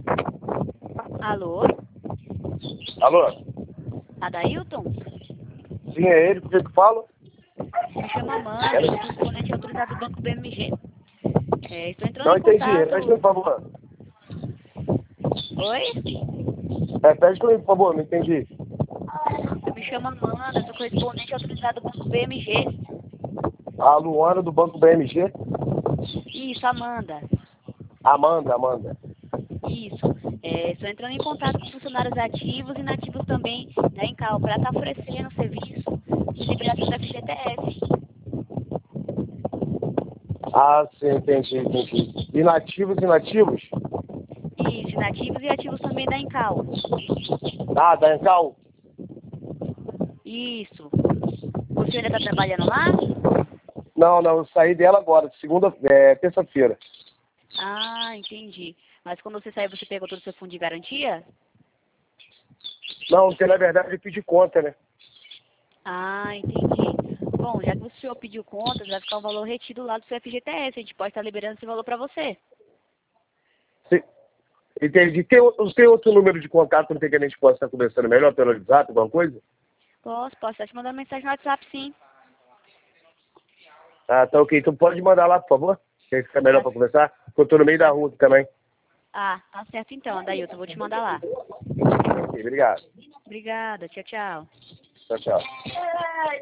Alô? Alô? Adailton? Sim, é ele, por que que fala? Me chama Amanda, eu sou correspondente autorizado do Banco BMG. Estou entrando Não em entendi, repete contato... por favor. Oi? Repete por favor, não entendi. Eu me chamo Amanda, eu sou correspondente autorizado do Banco BMG. A Luana do Banco BMG? Isso, Amanda. Amanda. Isso. Estou entrando em contato com funcionários ativos e inativos também da Encal para estar oferecendo serviço de liberação da FGTS. Ah, sim, entendi. Inativos? Isso, inativos e ativos também da Encal. Ah, da Encal? Isso. Você ainda está trabalhando lá? Não, eu saí dela agora, terça-feira. Ah, entendi. Mas quando você saiu, você pegou todo o seu fundo de garantia? Não, porque na verdade eu pedi conta, né? Ah, entendi. Bom, já que o senhor pediu contas, vai ficar o valor retido lá do seu FGTS. A gente pode estar liberando esse valor para você. Sim, entendi. Tem outro número de contato, não tem que a gente possa estar conversando melhor pelo WhatsApp, alguma coisa? Posso estar te mandando mensagem no WhatsApp, sim. Ah, tá ok. Então pode mandar lá, por favor. Que aí fica melhor Tá, para conversar. Porque eu tô no meio da tá. rua também. Ah, tá certo então, Adailton. Eu vou te mandar lá. Ok, obrigado. Obrigada. Tchau, tchau. Tchau, tchau.